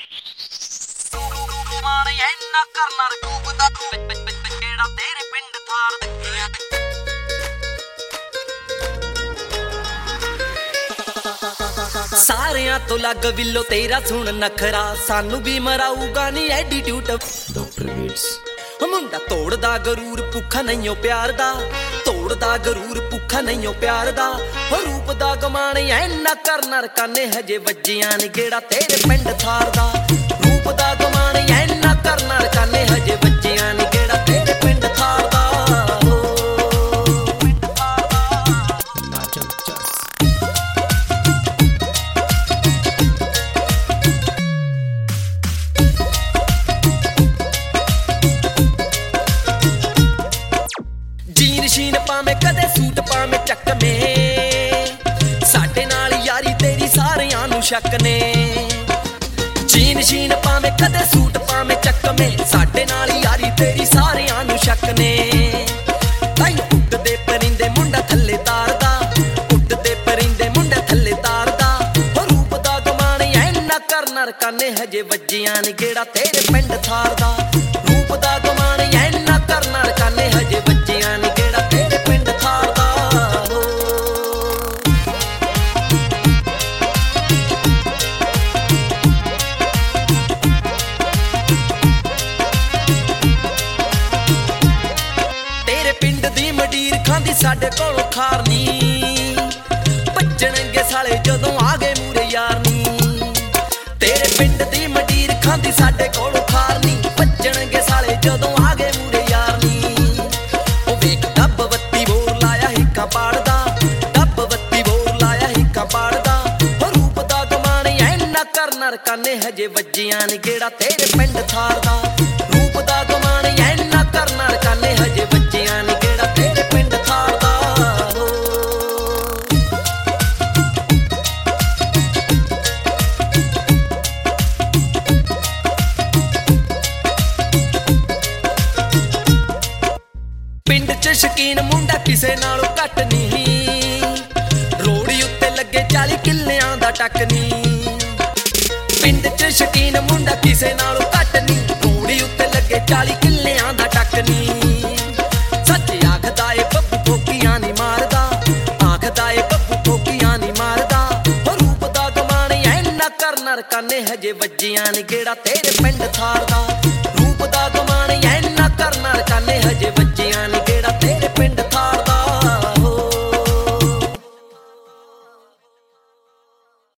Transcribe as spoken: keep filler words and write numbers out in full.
ਇੰਨਾ ਕਰਨਾ ਰੂਪ ਦਾ ਕਿਹੜਾ ਤੇਰੇ ਪਿੰਡ ਥਾਰ ਦੇਖਿਆ ਸਾਰਿਆਂ ਤੋਂ ਲੱਗ ਵਿਲੋ ਤੇਰਾ ਸੁਣ ਨਖਰਾ ਸਾਨੂੰ ਵੀ ਮਰਾਊਗਾ ਨੀ ਐਟੀਟਿਊਡ ਡਾਕਟਰ ਬੀਟਸ ਮੁੰਡਾ ਤੋੜਦਾ ਗਰੂਰ ਭੁੱਖਾ ਨਹੀਂਓ ਪਿਆਰ ਦਾ ਤੋੜਦਾ ਗਰੂਰ ਭੁੱਖਾ ਨਹੀਂਓ ਪਿਆਰ ਦਾ ਰੂਪ ਦਾ ਗਮਾਨ ਇੰਨਾ ਕਰਨਾ ਰਕਾਨੇ ਹਜੇ ਵੱਜੀਆਂ ਨੀ ਕਿਹੜਾ ਤੇਰੇ ਪਿੰਡ ਥਾਰ ਦਾ ਰੂਪ ਦਾ ਗਮਾਨ ਇੰਨਾ ਕਰਨਾ ਰਕਾਨੇ ਹਜੇ ਵੱਜੀਆਂ ਨੀ ਕਿਹੜਾ ਤੇਰੇ ਪਿੰਡ ਥਾਰ ਦਾ ਸ਼ੀਨ ਪਾਵੇਂ ਕਦੇ ਸੂਟ ਪਾਵੇਂ ਚੱਕਵੇਂ ਸਾਡੇ ਨਾਲ ਯਾਰੀ ਤੇਰੀ ਸਾਰਿਆਂ ਨੂੰ ਸ਼ੱਕ ਨੇ ਜੀਨ ਸ਼ੀਨ ਪਾਵੇਂ ਕਦੇ ਸੂਟ ਪਾਵੇਂ ਚੱਕਵੇਂ ਸਾਡੇ ਨਾਲ ਯਾਰੀ ਤੇਰੀ ਸਾਰਿਆਂ ਨੂੰ ਸ਼ੱਕ ਨੇ ਤਾਈ ਉੱਡਦੇ ਪਰਿੰਦੇ ਮੁੰਡਾ ਥੱਲੇ ਤਾਰਦਾ ਉੱਡਦੇ ਪਰਿੰਦੇ ਮੁੰਡਾ ਥੱਲੇ ਤਾਰਦਾ ਰੂਪ ਦਾ ਗਮਾਨ ਇੰਨਾ ਕਰਨਾ ਰਕਾਨੇ ਹਜੇ ਵੱਜੀਆਂ ਨੀ ਕਿਹੜਾ ਤੇਰੇ ਪਿੰਡ ਥਾਰ ਦਾ ਰੂਪ ਦਾ ਗਮਾਨ ਇੰਨਾ ਕਰਨਾ ਰਕਾਨੇ ਹਜੇ ਵੱਜੀਆਂ ਨੀ ਕਿਹੜਾ ਤੇਰੇ ਪਿੰਡ ਥਾਰ ਦਾ ਤੇਰੇ ਪਿੰਡ ਦੀ ਮਡੀਰ ਖਾਂਦੀ ਸਾਡੇ ਕੋਲੋਂ ਖਾਰਨੀ ਭੱਜਣਗੇ ਸਾਲੇ ਜਦੋਂ ਆ ਗਏ ਮੂਰੇ ਯਾਰ ਨੀ ਤੇਰੇ ਪਿੰਡ ਦੀ ਮਡੀਰ ਖਾਂਦੀ ਸਾਡੇ ਕੋਲੋਂ ਖਾਰਨੀ ਭੱਜਣਗੇ ਸਾਲੇ ਜਦੋਂ ਆ ਗਏ ਮੂਰੇ ਯਾਰ ਨੀ ਉਹ ਵੇਖ ਡੱਬ ਬੱਤੀ ਬੋਰ ਲਾਇਆ ਹਿੱਕਾ ਪਾੜਦਾ ਡੱਬ ਬੱਤੀ ਬੋਰ ਲਾਇਆ ਹਿੱਕਾ ਪਾੜਦਾ ਰੂਪ ਦਾ ਗਮਾਨ ਇੰਨਾ ਕਰਨਾ ਰਕਾਨੇ ਹਜੇ ਵੱਜੀਆਂ ਨੀ ਕਿਹੜਾ ਤੇਰੇ ਪਿੰਡ ਥਾਰ ਦਾ ਰੂਪ ਦਾ ਗਮਾਨ ਇੰਨਾ ਕਰਨਾ ਰਕਾਨੇ ਹਜੇ ਵੱਜੀਆਂ ਨੀ ਕਿਹੜਾ ਤੇਰੇ ਪਿੰਡ ਥਾਰ ਦਾ ਪਿੰਡ ਚ ਸ਼ਕੀਨ ਮੁੰਡਾ ਕਿਸੇ ਨਾਲੋਂ ਘੱਟ ਨਹੀਂ ਰੋੜੀ ਉੱਤੇ ਲੱਗੇ ਚਾਲੀ ਕਿੱਲਿਆਂ ਦਾ ਟੱਕ ਨਹੀਂ ਪਿੰਡ ਚ ਸ਼ਕੀਨ ਮੁੰਡਾ ਕਿਸੇ ਨਾਲੋਂ ਘੱਟ ਨਹੀਂ ਰੋੜੀ ਉੱਤੇ ਲੱਗੇ ਚਾਲੀ ਕਿੱਲਿਆਂ ਦਾ ਟੱਕ ਨਹੀਂ ਸੱਚ ਆਖਦਾ ਏ ਬੱਬੂ ਠੋਕੀਆਂ ਨੀ ਮਾਰਦਾ ਆਖਦਾ ਏ ਬੱਬੂ ਠੋਕੀਆਂ ਨੀ ਮਾਰਦਾ ਰੂਪ ਦਾ ਗਮਾਨ ਇੰਨਾ ਕਰਨਾ ਰਕਾਨੇ ਹਜੇ ਵੱਜੀਆਂ ਨੀ ਕਿਹੜਾ ਤੇਰੇ ਪਿੰਡ ਥਾਰ ਦਾ